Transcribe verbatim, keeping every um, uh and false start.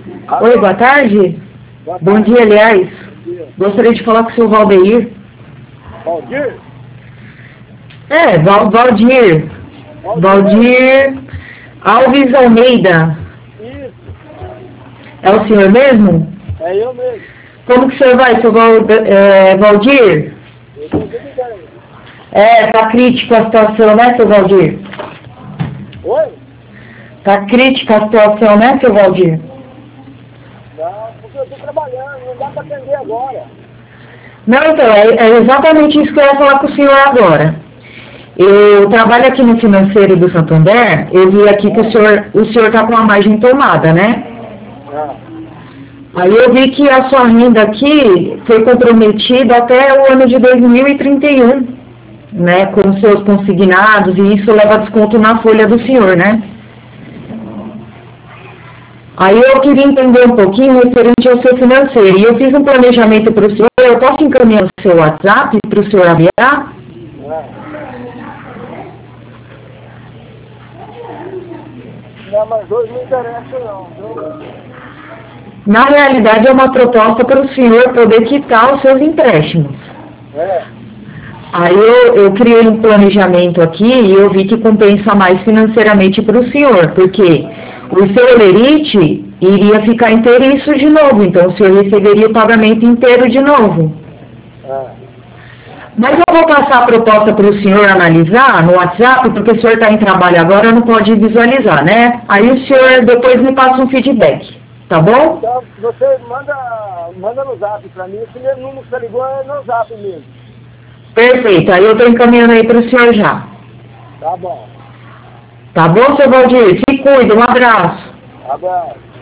Alô? Oi, boa tarde. Boa Bom tarde. dia, aliás. Bom dia. Gostaria de falar com o seu Valdeir. Valdir? É, Val, Valdir. Valdir Alves Almeida. Isso, É o senhor mesmo? é eu mesmo. Como que o senhor vai, seu Val, é, Valdir? Eu tô tudo bem. É, tá crítica a situação, né, seu Valdir? Oi? Tá crítica a situação, né, seu Valdir? Não, porque eu tô trabalhando, não dá pra atender agora. Não, então, é, é exatamente isso que eu ia falar com o senhor agora. Eu trabalho aqui no financeiro do Santander, eu vi aqui que o senhor o senhor está com a margem tomada, né? Ah, Aí eu vi que a sua renda aqui foi comprometida até o ano de dois mil e trinta e um, né? Com os seus consignados, e isso leva desconto na folha do senhor, né? Aí eu queria entender um pouquinho referente ao seu financeiro. E eu fiz um planejamento para o senhor, eu posso encaminhar o seu WhatsApp para o senhor aviar? ah. Não, mas hoje não interessa não, viu? Na realidade, é uma proposta para o senhor poder quitar os seus empréstimos. É, Aí eu, eu criei um planejamento aqui e eu vi que compensa mais financeiramente para o senhor, porque o seu Olerite iria ficar inteiriço de novo, então o senhor receberia o pagamento inteiro de novo. é. Mas eu vou passar a proposta para o senhor analisar no WhatsApp, porque o senhor está em trabalho agora, não pode visualizar, né? Aí o senhor depois me passa um feedback, tá bom? Então, você manda, manda no zap pra mim, esse mesmo número que você ligou é no zap mesmo. Perfeito, aí eu estou encaminhando aí para o senhor já. Tá bom. Tá bom, seu Valdir? Se cuida, um abraço. Abraço.